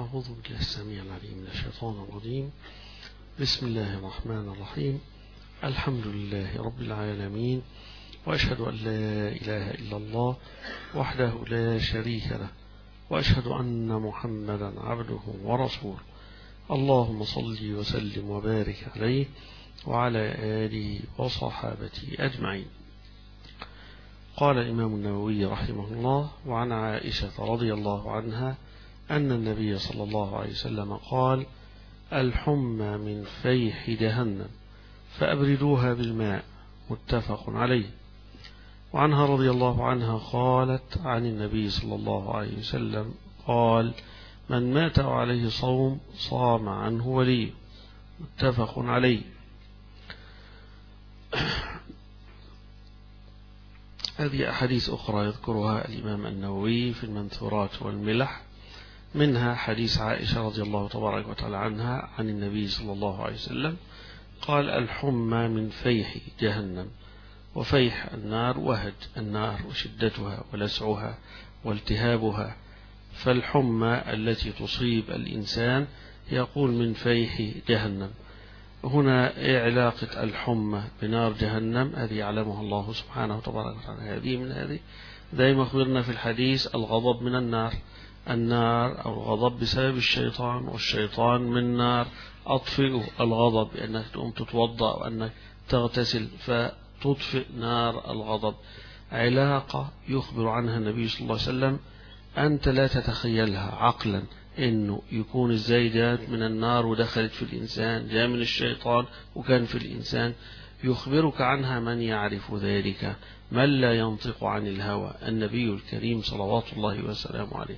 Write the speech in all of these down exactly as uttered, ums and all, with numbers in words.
أعوذ بالله السميع العليم من الشيطان الرجيم. بسم الله الرحمن الرحيم. الحمد لله رب العالمين، وأشهد أن لا إله إلا الله وحده لا شريك له، وأشهد أن محمدا عبده ورسوله. اللهم صل وسلم وبارك عليه وعلى آله وصحابته أجمعين. قال الإمام النووي رحمه الله: وعن عائشة رضي الله عنها أن النبي صلى الله عليه وسلم قال: الحمى من فيح جهنم فأبردوها بالماء، متفق عليه. وعنها رضي الله عنها قالت عن النبي صلى الله عليه وسلم قال: من مات عليه صوم صام عنه وليه، متفق عليه. هذه أحاديث أخرى يذكرها الإمام النووي في المنثورات والملح، منها حديث عائشة رضي الله تبارك وتعالى عنها عن النبي صلى الله عليه وسلم قال: الحمى من فيح جهنم. وفيح النار وهج النار وشدتها ولسعها والتهابها، فالحمى التي تصيب الإنسان يقول من فيح جهنم. هنا علاقة الحمى بنار جهنم هذه يعلمها الله سبحانه وتبارك وتعالى. هذه من هذه دائما أخبرنا في الحديث الغضب من النار، النار أو الغضب بسبب الشيطان، والشيطان من نار. أطفئ الغضب بأنك تقوم تتوضأ وأنك تغتسل فتطفئ نار الغضب. علاقة يخبر عنها النبي صلى الله عليه وسلم أنت لا تتخيلها عقلا، إنه يكون ازاي جاءت من النار ودخلت في الإنسان، جاء من الشيطان وكان في الإنسان. يخبرك عنها من يعرف ذلك، من لا ينطق عن الهوى، النبي الكريم صلوات الله وسلامه عليه.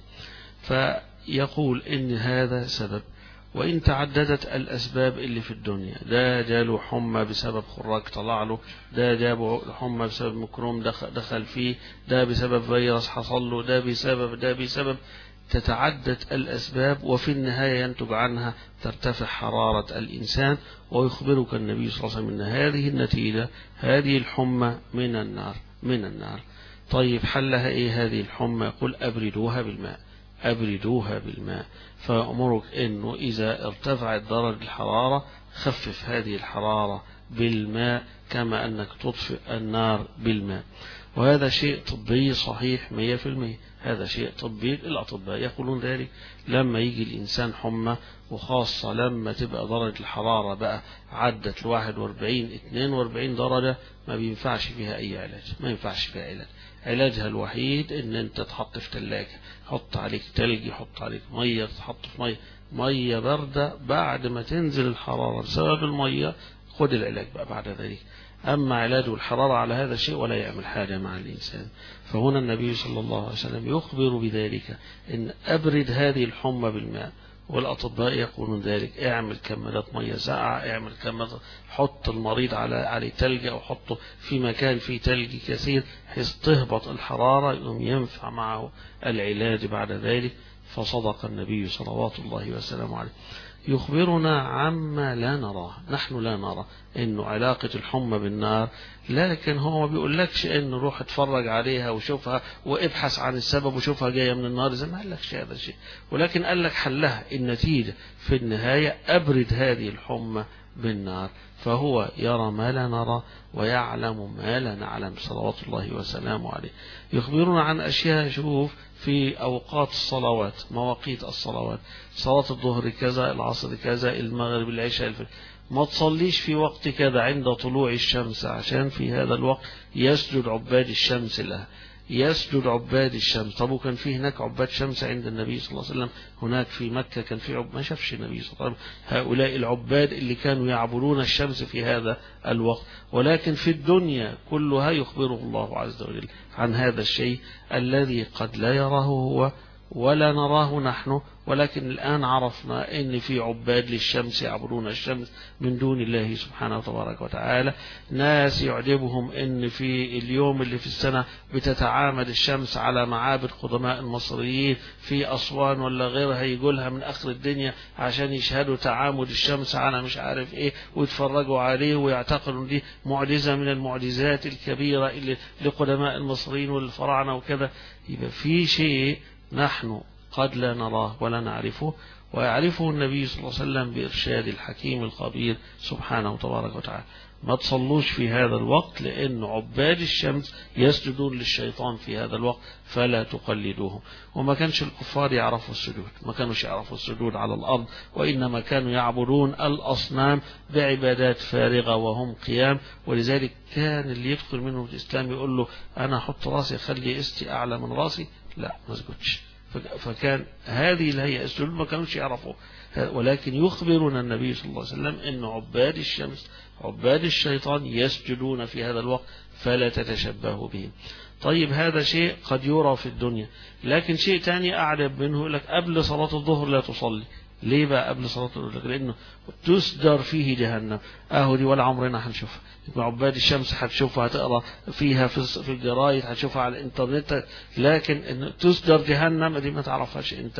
فيقول إن هذا سبب، وإن تعددت الأسباب اللي في الدنيا، ده جاله حمى بسبب خراج طلع له، ده جابه حمى بسبب ميكروب دخل, دخل فيه، ده بسبب فيروس حصل له، ده بسبب ده بسبب تتعدد الأسباب، وفي النهاية ينتج عنها ترتفع حرارة الإنسان. ويخبرك النبي صلى الله عليه وسلم أن هذه النتيجة، هذه الحمى من النار من النار. طيب حلها إيه هذه الحمى؟ يقول: أبردوها بالماء، أبردوها بالماء. فأمرك أنه إذا ارتفعت درجة الحرارة خفف هذه الحرارة بالماء، كما أنك تطفئ النار بالماء. وهذا شيء طبي صحيح مية في المية، هذا شيء طبي. الأطباء يقولون ذلك لما يجي الإنسان حمى، وخاصة لما تبقى درجة الحرارة بقى عدت لواحد واربعين اثنين واربعين درجة، ما بينفعش فيها أي علاج، ما ينفعش فيها علاج. علاجها الوحيد ان انت تحط في ثلاجة، حط عليك تلج، يحط عليك مية، تحط في مية مية باردة. بعد ما تنزل الحرارة بسبب المية خد العلاج بقى بعد ذلك. أما علاج الحرارة على هذا الشيء ولا يعمل حاجة مع الإنسان. فهنا النبي صلى الله عليه وسلم يخبر بذلك، إن أبرد هذه الحمى بالماء. والأطباء يقولون ذلك: اعمل كمادات مية ساقعة، اعمل كمادات، حط المريض على عليه تلج أو حطه في مكان فيه تلج كثير حيث تهبط الحرارة، يقوم ينفع معه العلاج بعد ذلك. فصدق النبي صلوات الله وسلامه عليه. يخبرنا عما لا نراه، نحن لا نرى إنه علاقة الحمى بالنار، لكن هو ما بيقولكش إنه روح اتفرج عليها وشوفها وابحث عن السبب وشوفها جاية من النار، زي ما قالكش هذا الشيء، ولكن قال لك حلها. النتيجة في النهاية أبرد هذه الحمى بالنار. فهو يرى ما لا نرى ويعلم ما لا نعلم صلوات الله وسلامه عليه. يخبرنا عن أشياء، شوف في أوقات الصلوات، مواقيت الصلوات، صلاة الظهر كذا، العصر كذا، المغرب، العشاء، الفجر. ما تصليش في وقت كذا عند طلوع الشمس، عشان في هذا الوقت يسجد عباد الشمس لها، يسجد عباد الشمس. طب وكان في هناك عباد شمس عند النبي صلى الله عليه وسلم، هناك في مكة كان في عباد، ما شافش النبي صلى الله عليه وسلم هؤلاء العباد اللي كانوا يعبدون الشمس في هذا الوقت. ولكن في الدنيا كلها يخبره الله عز وجل عن هذا الشيء الذي قد لا يراه هو ولا نراه نحن، ولكن الآن عرفنا ان في عباد للشمس يعبدون الشمس من دون الله سبحانه وتبارك وتعالى. ناس يعجبهم ان في اليوم اللي في السنة بتتعامد الشمس على معابد قدماء المصريين في أسوان ولا غيرها، يقولها من آخر الدنيا عشان يشهدوا تعامد الشمس على مش عارف ايه ويتفرجوا عليه، ويعتقدوا دي معجزة من المعجزات الكبيرة اللي لقدماء المصريين والفراعنة وكذا. يبقى في شيء نحن قد لا نراه ولا نعرفه، ويعرفه النبي صلى الله عليه وسلم بإرشاد الحكيم الخبير سبحانه تبارك وتعالى. ما تصلوش في هذا الوقت، لأن عباد الشمس يسجدون للشيطان في هذا الوقت، فلا تقلدوهم. وما كانش الكفار يعرفوا السجود، ما كانوش يعرفوا السجود على الأرض، وإنما كانوا يعبدون الأصنام بعبادات فارغة وهم قيام. ولذلك كان اللي يدخل منه الإسلام يقول له أنا أحط راسي خلي استي أعلى من راسي، لا ما اسجدش. فكان هذه الهيئة السجود ما كانوش يعرفوا، ولكن يخبرنا النبي صلى الله عليه وسلم أن عباد الشمس عباد الشيطان يسجدون في هذا الوقت، فلا تتشبهوا بهم. طيب هذا شيء قد يرى في الدنيا، لكن شيء تاني أعجب منه، يقول لك قبل صلاة الظهر لا تصلي. ليه بقى قبل صلاة الظهر؟ لأنه تسدر فيه جهنم. أهو دي ولا عمرنا هنشوفها. عباد الشمس هتشوفها، هتقرأ فيها في الجرايد، هتشوفها على الإنترنت، لكن إن تسدر جهنم دي ما تعرفهاش أنت،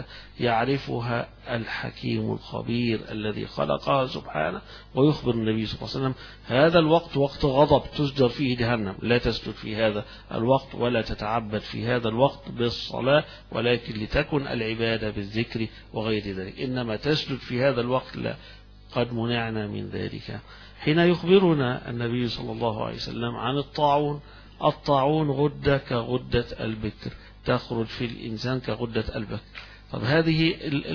يعرفها الحكيم الخبير الذي خلقها سبحانه. ويخبر النبي صلى الله عليه وسلم هذا الوقت وقت غضب تسدر فيه جهنم، لا تسجد في هذا الوقت ولا تتعبد في هذا الوقت بالصلاة، ولكن لتكن العبادة بالذكر وغير ذلك. إنما تسجد في هذا الوقت لا، قد منعنا من ذلك. حين يخبرنا النبي صلى الله عليه وسلم عن الطاعون، الطاعون غدة كغدة البكر، تخرج في الإنسان كغدة البكر. طب هذه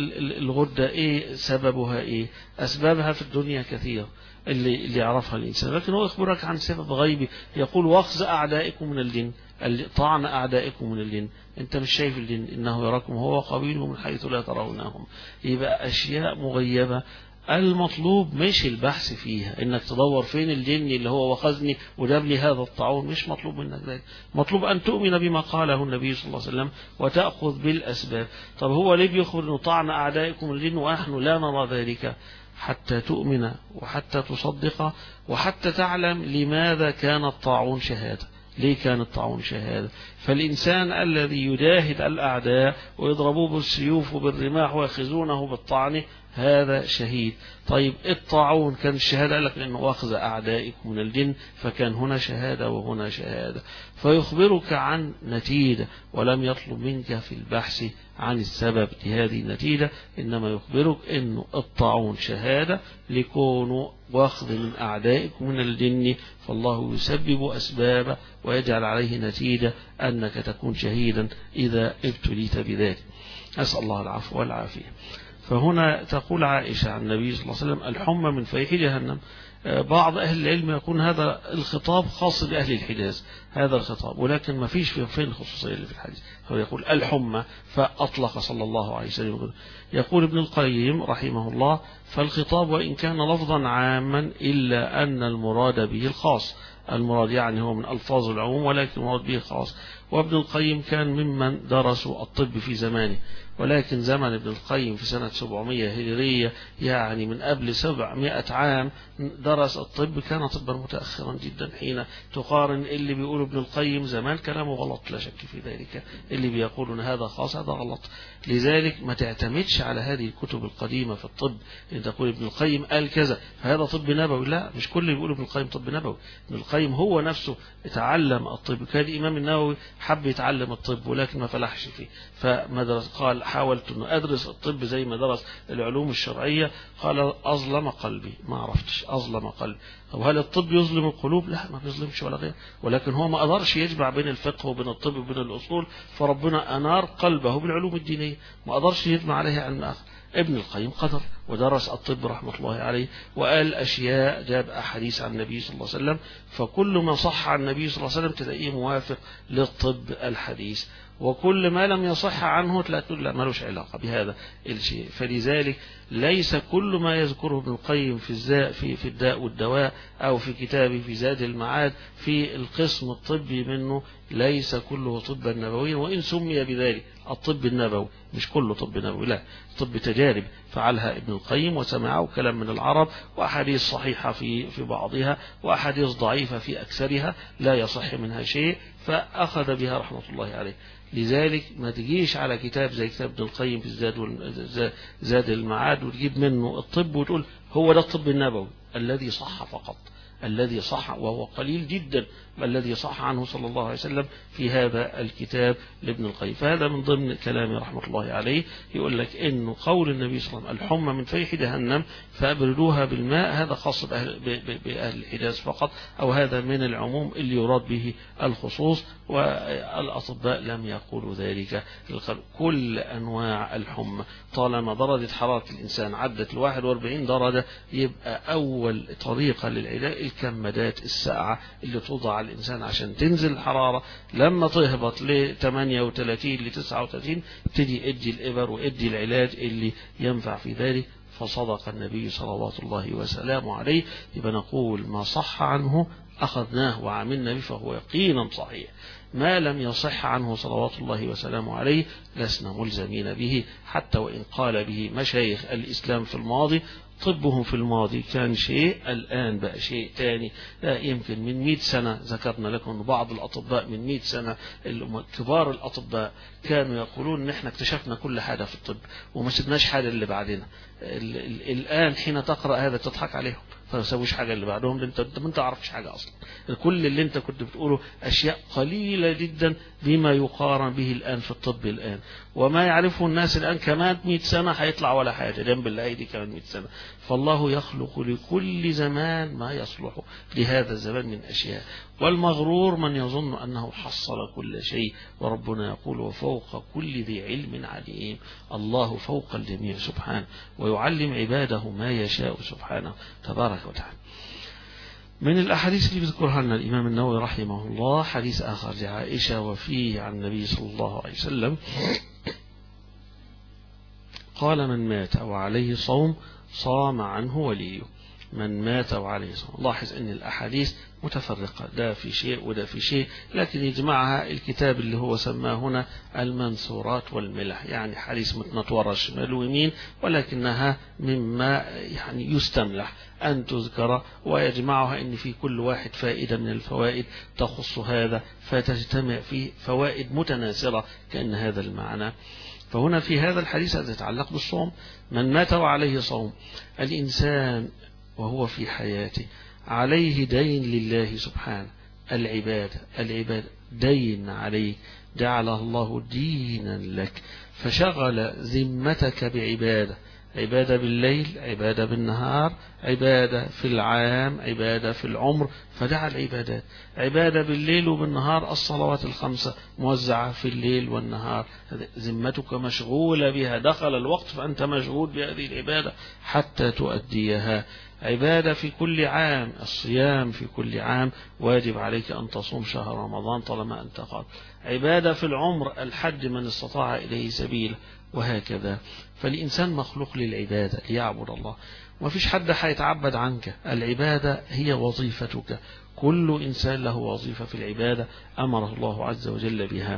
الغدة إيه سببها؟ إيه أسبابها؟ في الدنيا كثير اللي اللي يعرفها الإنسان، لكن هو يخبرك عن سبب غيبي. يقول واخذ أعدائكم من الجن، طعن أعدائكم من الجن. أنت مش شايف الجن، إنه يراكم هو قبيله من حيث لا ترونهم. يبقى أشياء مغيبة. المطلوب مش البحث فيها، انك تدور فين الجن اللي هو وخزني وجاب لي هذا الطاعون، مش مطلوب منك ذلك. مطلوب ان تؤمن بما قاله النبي صلى الله عليه وسلم وتأخذ بالاسباب. طب هو ليه بيخبر انه طعن اعدائكم الجن ونحن لا نرى ذلك؟ حتى تؤمن وحتى تصدق وحتى تعلم لماذا كان الطاعون شهادة. ليه كان الطاعون شهادة؟ فالإنسان الذي يجاهد الأعداء ويضربوه بالسيوف وبالرماح ويأخذونه بالطعن هذا شهيد. طيب الطاعون كان الشهادة؟ قال لك لأنه أخذ أعدائكم من الجن، فكان هنا شهادة وهنا شهادة. فيخبرك عن نتيجة، ولم يطلب منك في البحث عن السبب لهذه النتيجة، إنما يخبرك أنه الطاعون شهادة لكونه واخذ من أعدائكم من الجن، فالله يسبب أسباب ويجعل عليه نتيجة أنك تكون شهيدا إذا ابتليت بذلك. أسأل الله العفو والعافية. فهنا تقول عائشة عن النبي صلى الله عليه وسلم الحمى من فيح جهنم. بعض أهل العلم يكون هذا الخطاب خاص بأهل الحجاز، هذا الخطاب، ولكن ما فيش فين الخصوصية اللي في الحديث. هو يقول الحمى فأطلق صلى الله عليه وسلم. يقول ابن القيم رحمه الله فالخطاب وإن كان لفظا عاما إلا أن المراد به الخاص. المراد يعني هو من ألفاظ العموم، ولكن المراد به الخاص. وابن القيم كان ممن درسوا الطب في زمانه، ولكن زمن ابن القيم في سنة سبعمائة هجرية، يعني من قبل سبعمائة عام درس الطب، كان طبا متأخرا جدا. حين تقارن اللي بيقول ابن القيم زمان كلامه غلط، لا شك في ذلك. اللي بيقولون هذا خاص هذا غلط. لذلك ما تعتمدش على هذه الكتب القديمة في الطب ان تقول ابن القيم قال كذا فهذا طب نبوي. لا، مش كل اللي بيقول ابن القيم طب نبوي. ابن القيم هو نفسه اتعلم الطب، كان الإمام النووي حب يتعلم الطب ولكن ما فلحش فيه، فمدرس قال حاولت أن أدرس الطب زي ما درس العلوم الشرعية، قال أظلم قلبي، ما عرفتش، أظلم قلبي. وهل الطب يظلم القلوب؟ لا، ما بيظلمش ولا غير، ولكن هو ما قدرش يجمع بين الفقه وبين الطب وبين الأصول، فربنا أنار قلبه بالعلوم الدينية، ما قدرش يجمع عليها علم آخر. ابن القيم قدر ودرس الطب رحمة الله عليه، وقال أشياء، جاب أحاديث عن النبي صلى الله عليه وسلم، فكل ما صح عن النبي صلى الله عليه وسلم تلاقيه موافق للطب الحديث، وكل ما لم يصح عنه تلاقيه لا ملوش علاقة بهذا الشيء. فلذلك ليس كل ما يذكره ابن القيم في الزاء في في الداء والدواء أو في كتابه في زاد المعاد في القسم الطبي منه ليس كله طبا نبويا، وإن سمي بذلك الطب النبوي، مش كله طب نبوي، لا، طب تجارب فعلها ابن القيم وسمعه كلام من العرب، وأحاديث صحيحة في في بعضها وأحاديث ضعيفة في أكثرها لا يصح منها شيء، فأخذ بها رحمة الله عليه. لذلك ما تجيش على كتاب زي كتاب ابن القيم في الزاد زاد المعاد وتجيب منه الطب وتقول هو ده الطب النبوي الذي صح فقط. الذي صح، وهو قليل جدا الذي صح عنه صلى الله عليه وسلم في هذا الكتاب لابن القيم. فهذا من ضمن كلام رحمة الله عليه، يقول لك إنه قول النبي صلى الله عليه وسلم الحمى من فيح جهنم فأبردوها بالماء، هذا خاص بأهل, بأهل الحجاز فقط، أو هذا من العموم اللي يراد به الخصوص، والأطباء لم يقولوا ذلك. كل أنواع الحمى طالما درجة حرارة الإنسان عدت الواحد واربعين درجة، يبقى أول طريقة للعلاج الكمادات الساقعة اللي توضع على الإنسان عشان تنزل الحرارة. لما تهبط ل ثمانية وثلاثين ل تسعة وثلاثين ابتدي ادي الإبر وادي العلاج اللي ينفع في ذلك. فصدق النبي صلوات الله وسلامه عليه. يبقى نقول ما صح عنه أخذناه وعملنا به فهو يقينا صحيح، ما لم يصح عنه صلوات الله وسلامه عليه لسنا ملزمين به، حتى وإن قال به مشايخ الإسلام في الماضي. طبهم في الماضي كان شيء، الآن بقى شيء تاني. لا يمكن من مئة سنة ذكرنا لكم بعض الأطباء من مئة سنة كبار الأطباء كانوا يقولون نحن اكتشفنا كل حاجة في الطب وما سبناش حاجة اللي بعدنا. الآن حين تقرأ هذا تضحك عليهم، فما سويش حاجة اللي بعدهم، انت انت ما تعرفش حاجة اصلا. كل اللي انت كنت بتقوله اشياء قليلة جدا بما يقارن به الان في الطب الان، وما يعرفه الناس الان كمان مئة سنة هيطلع ولا حاجة جنب الايدي كمان مئة سنة. فالله يخلق لكل زمان ما يصلح لهذا الزمان من اشياء، والمغرور من يظن انه حصل كل شيء، وربنا يقول وفوق كل ذي علم عليم. الله فوق الجميع سبحانه، ويعلم عباده ما يشاء سبحانه تبارك وتعالى. من الأحاديث اللي بذكرها لنا الإمام النووي رحمه الله حديث آخر لعائشة وفيه عن النبي صلى الله عليه وسلم قال من مات وعليه صوم صام عنه وليه. من مات وعليه صوم. لاحظ أن الأحاديث متفرقة، ده في شيء وده في شيء، لكن يجمعها الكتاب اللي هو سماه هنا المنثورات والملح، يعني حديث متنطورة شمال ويمين، ولكنها مما يعني يستملح أن تذكر، ويجمعها أن في كل واحد فائدة من الفوائد تخص هذا، فتجتمع فيه فوائد متناثرة كأن هذا المعنى. فهنا في هذا الحديث الذي يتعلق بالصوم، من مات وعليه صوم. الإنسان وهو في حياته عليه دين لله سبحانه، العبادة العبادة دين عليك، جعله الله دينا لك، فشغل ذمتك بعبادة، عبادة بالليل، عبادة بالنهار، عبادة في العام، عبادة في العمر، فجعل عبادات، عبادة بالليل وبالنهار، الصلوات الخمسة موزعة في الليل والنهار، ذمتك مشغولة بها، دخل الوقت فأنت مشغول بهذه العبادة حتى تؤديها. عبادة في كل عام، الصيام في كل عام واجب عليك أن تصوم شهر رمضان طالما أنت قادر. عبادة في العمر، الحج من استطاع إليه سبيل، وهكذا. فالإنسان مخلوق للعبادة ليعبد الله، وما فيش حد هيتعبد عنك، العبادة هي وظيفتك، كل إنسان له وظيفة في العبادة أمره الله عز وجل بها.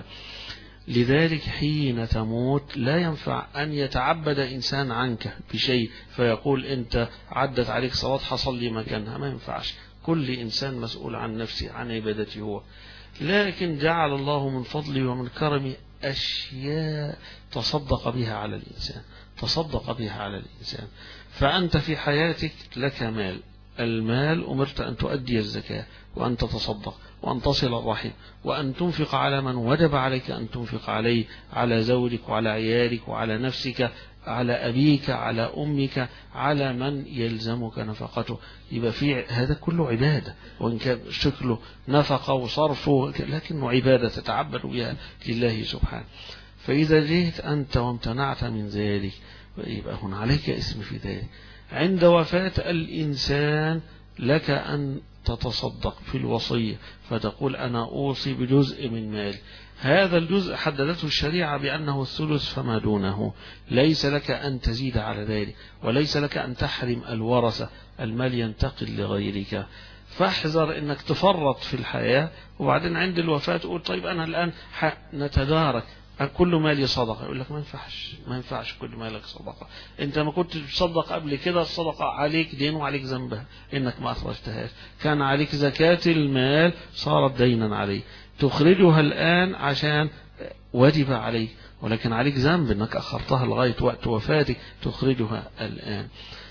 لذلك حين تموت لا ينفع أن يتعبد إنسان عنك بشيء فيقول أنت عدت عليك صلاة حصل مكانها، ما ينفعش. كل إنسان مسؤول عن نفسه عن عبادته هو، لكن جعل الله من فضله ومن كرمه أشياء تصدق بها على الإنسان، تصدق بها على الإنسان. فأنت في حياتك لك مال، المال أمرت أن تؤدي الزكاة وأن تتصدق وأن تصل الرحم وأن تنفق على من وجب عليك أن تنفق عليه، على زوجك وعلى عيالك وعلى نفسك، على أبيك، على أمك، على من يلزمك نفقته. يبقى في هذا كله عبادة، وإن كان شكله نفقة وصرفه لكنه عبادة تتعبد بها لله سبحانه. فإذا جئت أنت وامتنعت من ذلك يبقى هنا عليك اسم في ذلك. عند وفاة الإنسان لك أن تتصدق في الوصية، فتقول أنا أوصي بجزء من مالي، هذا الجزء حددته الشريعة بأنه الثلث فما دونه، ليس لك أن تزيد على ذلك، وليس لك أن تحرم الورثة، المال ينتقل لغيرك. فاحذر أنك تفرط في الحياة وبعدين عند الوفاة تقول طيب أنا الآن نتدارك كل مالي صدقة، يقول لك ما ينفعش، ما ينفعش كل مالك صدقة، انت ما كنت تصدق قبل كده، الصدقة عليك دين وعليك ذنبها انك ما اخرجتهاش، كان عليك زكاة المال صارت دينا عليك، تخرجها الآن عشان واجب عليك، ولكن عليك ذنب انك اخرتها لغاية وقت وفاتك، تخرجها الآن.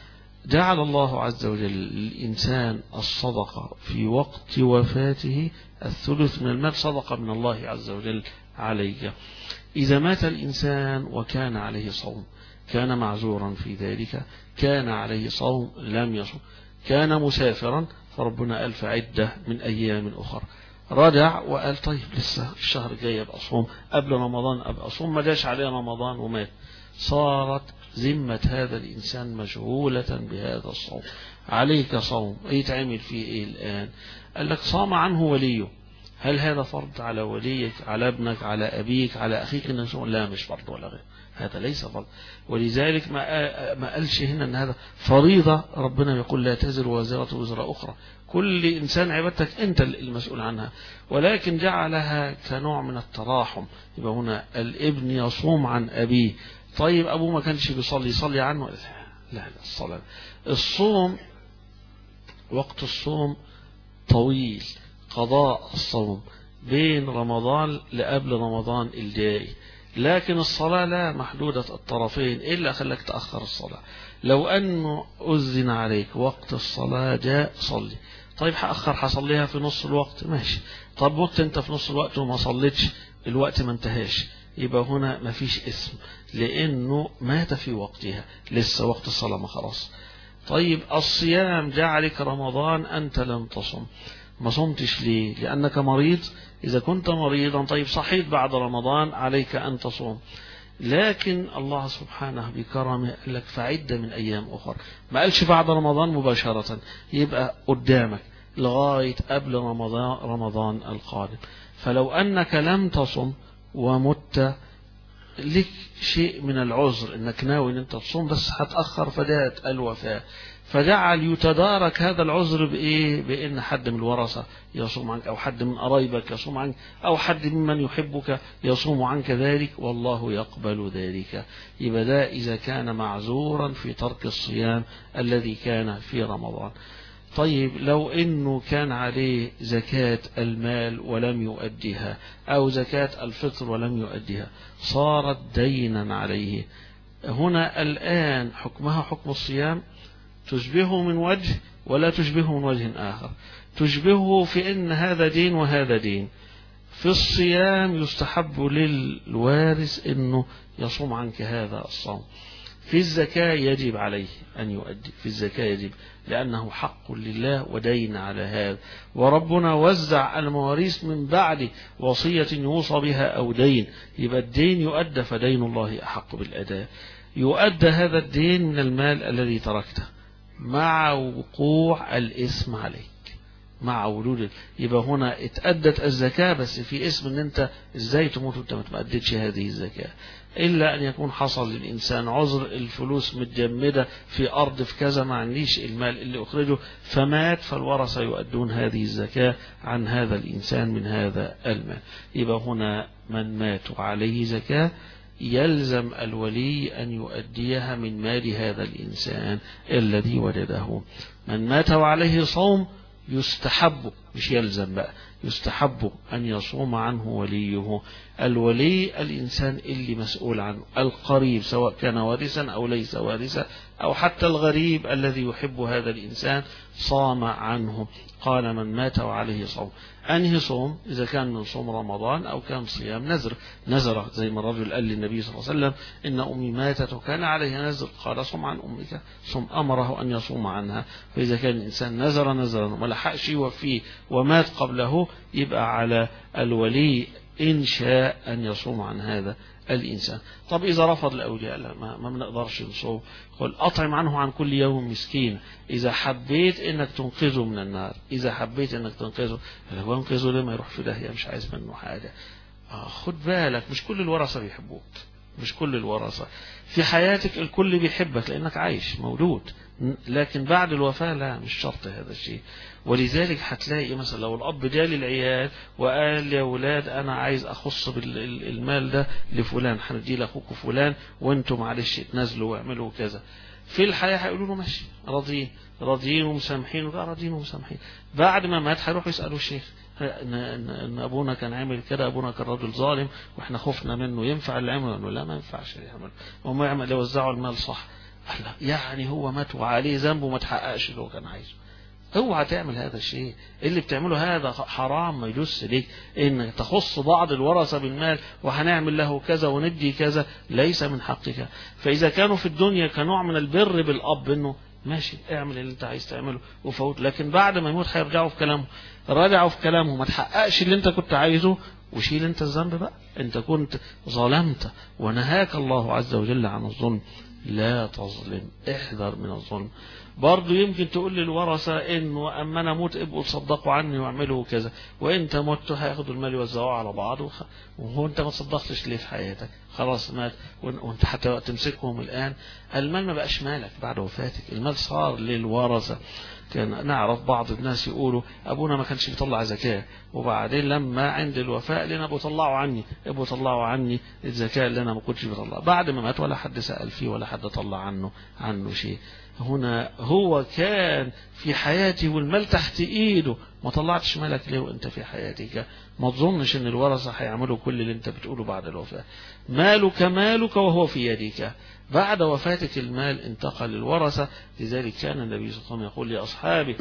جعل الله عز وجل للإنسان الصدقة في وقت وفاته الثلث من المال صدقة من الله عز وجل عليك. إذا مات الإنسان وكان عليه صوم كان معذورا في ذلك، كان عليه صوم لم يصم، كان مسافرا فربنا قال فعدة من أيام أخرى، رجع وقال طيب لسه الشهر الجاي أبقى أصوم، قبل رمضان أبقى أصوم، ما جاش عليه رمضان ومات، صارت ذمة هذا الإنسان مشغولة بهذا الصوم. عليك صوم، يتعمل فيه إيه الآن؟ قال لك صام عنه وليه. هل هذا فرض على وليك، على ابنك، على أبيك، على أخيك أن يصوم؟ لا، مش فرض ولا غير، هذا ليس فرض. ولذلك ما ما قالش هنا أن هذا فريضة. ربنا يقول لا تزر وازرة وزر أخرى، كل إنسان عبادتك أنت المسؤول عنها، ولكن جعلها كنوع من التراحم. يبقى هنا الابن يصوم عن أبيه. طيب أبوه ما كانش بيصلي، يصلي عنه؟ لا لا، الصلاة الصوم وقت الصوم طويل، قضاء الصوم بين رمضان لقبل رمضان الجاي، لكن الصلاة لا، محدودة الطرفين، إلا خلك تأخر الصلاة. لو أنه أذن عليك وقت الصلاة جاء صلي، طيب هأخر هصليها في نص الوقت ماشي، طب مت أنت في نص الوقت وما صليتش، الوقت ما انتهاش، يبقى هنا ما فيش اسم لأنه مات في وقتها، لسه وقت الصلاة ما خلاص. طيب الصيام جاء عليك رمضان أنت لم تصم، ما صمتش ليه؟ لأنك مريض. إذا كنت مريضا طيب صحيت بعد رمضان عليك أن تصوم، لكن الله سبحانه بكرمه قال لك فعدة من أيام أخرى، ما قالش بعد رمضان مباشرة، يبقى قدامك لغاية قبل رمضان رمضان القادم. فلو أنك لم تصم ومت لك شيء من العذر انك ناوي ان انت تصوم بس هتأخر فجاءت الوفاة، فجعل يتدارك هذا العذر بايه؟ بان حد من الورثة يصوم عنك، او حد من قرايبك يصوم عنك، او حد ممن يحبك يصوم عنك ذلك، والله يقبل ذلك. يبقى ده اذا كان معذورا في ترك الصيام الذي كان في رمضان. طيب لو انه كان عليه زكاة المال ولم يؤديها، او زكاة الفطر ولم يؤديها، صارت دينا عليه، هنا الآن حكمها حكم الصيام، تشبهه من وجه ولا تشبهه من وجه آخر. تشبهه في ان هذا دين وهذا دين. في الصيام يستحب للوارث انه يصوم عنك هذا الصوم، في الزكاة يجب عليه أن يؤدي، في الزكاة يجب لأنه حق لله ودين على هذا، وربنا وزع المواريث من بعد وصية يوصى بها أو دين، يبقى الدين يؤدى، فدين الله أحق بالأداء. يؤدى هذا الدين من المال الذي تركته مع وقوع الإثم عليك، مع وجود، يبقى هنا اتأدت الزكاة بس في اسم ان انت ازاي تموت وانت ما تأديتش هذه الزكاة، إلا أن يكون حصل للإنسان عذر، الفلوس متجمدة في أرض في كذا ما عنديش المال اللي أخرجه فمات، فالورثة يؤدون هذه الزكاة عن هذا الإنسان من هذا المال. يبقى هنا من مات عليه زكاة يلزم الولي أن يؤديها من مال هذا الإنسان الذي وجده. من مات وعليه صوم يستحب، مش يلزم بقى، يستحب أن يصوم عنه وليه. الولي الإنسان اللي مسؤول عنه، القريب سواء كان وارثا أو ليس وارثا، أو حتى الغريب الذي يحب هذا الإنسان صام عنه. قال من مات وعليه صوم، أنهي صوم؟ إذا كان من صوم رمضان أو كان صيام نذر، نذر زي ما الرجل قال للنبي صلى الله عليه وسلم إن أمي ماتت وكان عليها نذر، قال صم عن أمك، صم، أمره أن يصوم عنها. فإذا كان الإنسان نذر نذرا وما لحقش وفيه ومات قبله، يبقى على الولي إن شاء أن يصوم عن هذا الإنسان. طب إذا رفض الأولياء لا ما, ما بنقدرش نصوم، قل أطعم عنه عن كل يوم مسكين، إذا حبيت إنك تنقذه من النار، إذا حبيت إنك تنقذه، هو انقذه ليه؟ ما يروح في داهية، مش عايز منه حاجة. آه خد بالك، مش كل الورثة بيحبوك، مش كل الورثة في حياتك الكل بيحبك لأنك عايش موجود، لكن بعد الوفاة لا، مش شرط هذا الشيء. ولذلك هتلاقي مثلا لو الأب جالي العيال وقال يا ولاد أنا عايز أخص بالمال ده لفلان، هندي لأخوك فلان وانتم معلش تنزلوا واعملوا كذا، في الحياة هيقولوا له ماشي، راضيين راضيين ومسامحين، وبقى راضيين ومسامحين. بعد ما مات هيروحوا يسألوا الشيخ إن, إن, إن أبونا كان عامل كده، أبونا كان رجل ظالم وإحنا خفنا منه، ينفع اللي عمله؟ لا ما ينفعش اللي يعمله، هم يعمل يوزعوا المال صح. يعني هو مات وعليه ذنب وما تحققش اللي هو كان عايزه. اوعى تعمل هذا الشيء، اللي بتعمله هذا حرام، ما يجوز ليك انك تخص بعض الورثة بالمال وهنعمل له كذا وندي كذا، ليس من حقك. فاذا كانوا في الدنيا كنوع من البر بالاب انه ماشي اعمل اللي انت عايز تعمله وفوت، لكن بعد ما يموت هيرجعوا في كلامه، رجعوا في كلامه ما تحققش اللي انت كنت عايزه، وشيل انت الذنب بقى، انت كنت ظلمت ونهاك الله عز وجل عن الظلم. لا تظلم، احذر من الظلم. برضو يمكن تقول للورثة انه اما انا اموت ابقوا تصدقوا عني واعملوا كذا، وانت مت هياخدوا المال يوزعوه على بعض، وهو انت ما تصدقتش ليه في حياتك؟ خلاص مات وانت حتى تمسكهم الان. المال ما بقاش مالك بعد وفاتك، المال صار للورثة. كان نعرف بعض الناس يقولوا ابونا ما كانش بيطلع زكاة، وبعدين لما عند الوفاة لنا ابو طلعوا عني ابو طلعوا عني الزكاة اللي انا ما كنتش بطلع، بعد ما مات ولا حد سأل فيه ولا حد طلع عنه عنه شيء. هنا هو كان في حياته والمال تحت ايده، ما طلعتش مالك ليه وانت في حياتك؟ ما تظنش ان الورثة هيعملوا كل اللي انت بتقوله بعد الوفاة. مالك مالك وهو في يدك، بعد وفاتك المال انتقل للورثة. لذلك كان النبي صلى الله عليه وسلم يقول لأصحابه: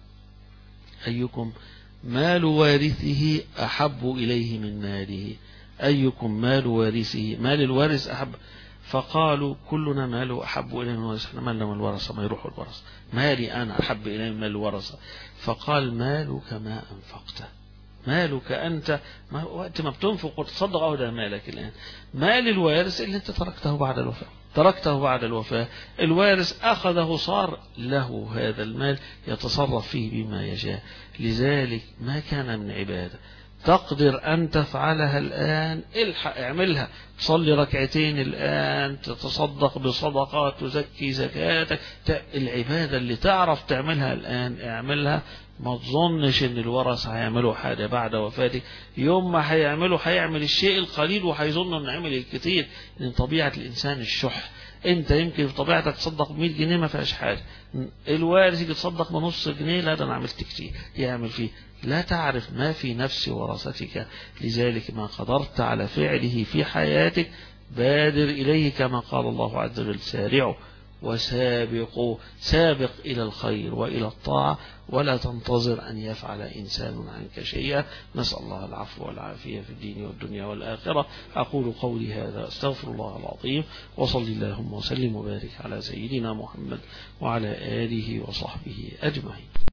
أيكم مال وارثه أحب إليه من ماله؟ أيكم مال وارثه، مال الوارث أحب؟ فقالوا: كلنا ماله أحب إليه من الورثة. احنا مالنا من الورثة، ما يروحوا الورثة، مالي أنا أحب إليه من الورثة. فقال: مالك ما أنفقته، مالك أنت ما وقت ما بتنفق وتصدق أو ده مالك الآن. مال الوارث اللي أنت تركته بعد الوفاة، تركته بعد الوفاة، الوارث أخذه صار له هذا المال يتصرف فيه بما يشاء. لذلك ما كان من عبادة تقدر أن تفعلها الآن الحق اعملها، تصلي ركعتين الآن، تتصدق بصدقات، تزكي زكاتك، العبادة اللي تعرف تعملها الآن اعملها. ما تظنش ان الورث هيعملوا حاجة بعد وفاتك، يوم ما هيعملوا هيعمل الشيء القليل وهيظن انه عمل الكثير، لان طبيعة الانسان الشح. انت يمكن في طبيعتك تصدق بمئة جنيه ما فيهاش حاجة، الوارث يجي تصدق بنص جنيه، لا ده انا عملت كتير، يعمل فيه. لا تعرف ما في نفس ورثتك، لذلك ما قدرت على فعله في حياتك بادر إليه، كما قال الله عز وجل: سارعوا وسابقوا، سابق إلى الخير وإلى الطاعة، ولا تنتظر أن يفعل إنسان عنك شيئا. نسأل الله العفو والعافية في الدين والدنيا والآخرة. أقول قولي هذا، استغفر الله العظيم، وصلي اللهم وسلم وبارك على سيدنا محمد وعلى آله وصحبه أجمعين.